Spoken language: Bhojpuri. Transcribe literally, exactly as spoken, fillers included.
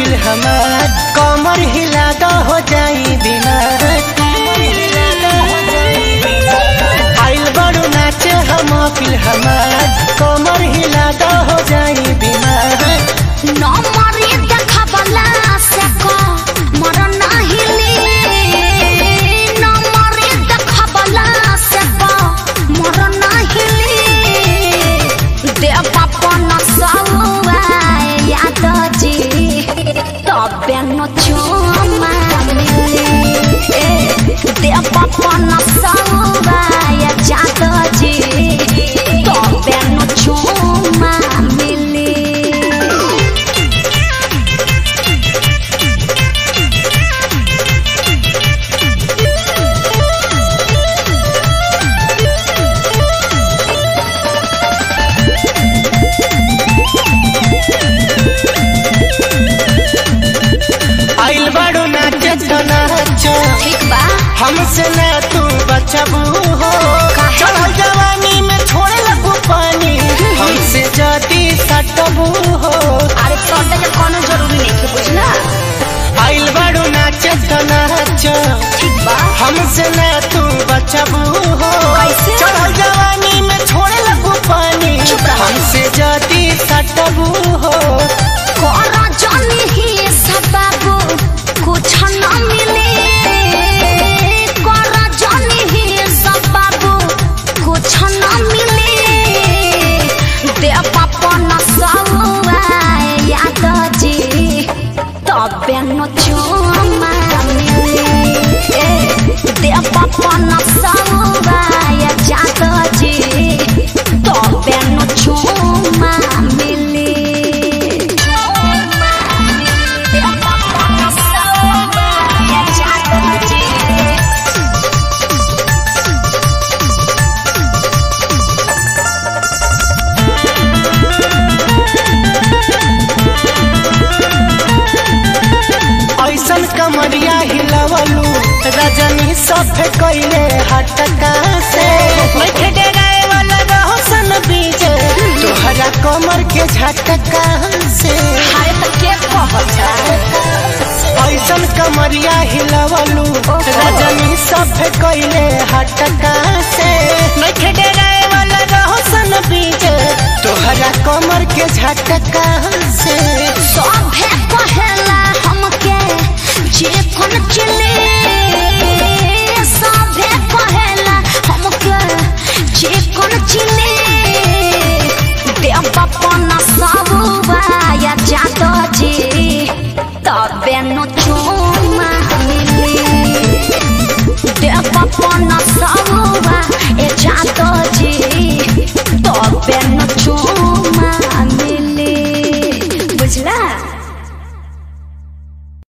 महफिल हमार कमर हिला दो हो जाई बीमार। आइल बड़ू नाचे हम महफिल हमार कमर हिला दो हो जाई बीमार। नमरी देखबला से को मर नाहिली नमरी देखबला से को मर नाहिली देव पन सौआ याद जी तबे न चुमा मिली देव पन सौआ याद जी तबे न चुमा मिली। आइल बड़ू नाचे तो नाचो ठीक बा हमसे ना तू बचबू हो। चढ़ल जवानी में छोड़े लगू पानी हमसे जदी सटबू हो। अरे सटे के कोनो जरूरी नहीं है बुझला। आइल बड़ू नाचे तो नाचो ठीक बा हमसे ना तू बचबू हो। कैसे? चढ़ल जवानी में छोड़े लगू पानी चुप रह। हमसे जदी सटबू हो। कोरा जानी ही सबबू कुछ न मिले कोरा जानी ही सबबू कुछ न मिले देव पन सौआ याद जी तबे न चुमा मिले देव पन सौआ याद जी तबे न चुमा मिले। ऐसन कमरिया हिलवलू रजनी सब कैले हटका से। बैठे डराए वाला रहो सन बीज तोहरा कमर के झटका से। हाय त के कहता ऐसन कमरिया हिलवलू रजनी सब कैले हटका से। बैठे डराए वाला रहो सन बीज तोहरा कमर के झटका से। सभे कहेला हमके जे कोन चले